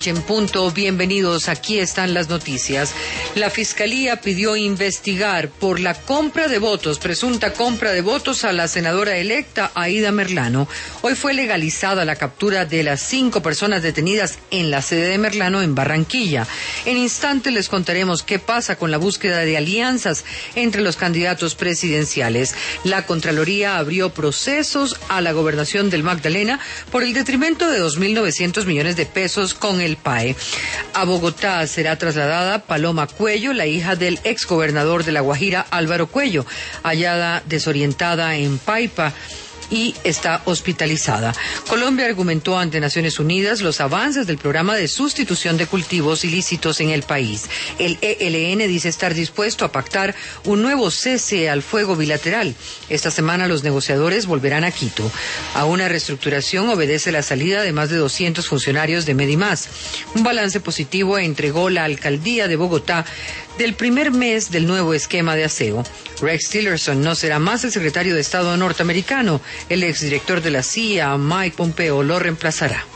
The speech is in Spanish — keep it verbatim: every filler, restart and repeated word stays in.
En punto, bienvenidos, aquí están las noticias. La Fiscalía pidió investigar por la compra de votos, presunta compra de votos a la senadora electa Aida Merlano. Hoy fue legalizada la captura de las cinco personas detenidas en la sede de Merlano en Barranquilla. En instantes les contaremos qué pasa con la búsqueda de alianzas entre los candidatos presidenciales. La Contraloría abrió procesos a la gobernación del Magdalena por el detrimento de dos mil novecientos millones de pesos con el P A E. A Bogotá será trasladada Paloma Cuello, la hija del exgobernador de La Guajira, Álvaro Cuello, hallada desorientada en Paipa y está hospitalizada. Colombia argumentó ante Naciones Unidas los avances del programa de sustitución de cultivos ilícitos en el país. El E L N dice estar dispuesto a pactar un nuevo cese al fuego bilateral. Esta semana los negociadores volverán a Quito. A una reestructuración obedece la salida de más de doscientos funcionarios de Medimás. Un balance positivo entregó la alcaldía de Bogotá del primer mes del nuevo esquema de aseo. Rex Tillerson no será más el secretario de Estado norteamericano. El exdirector de la C I A, Mike Pompeo, lo reemplazará.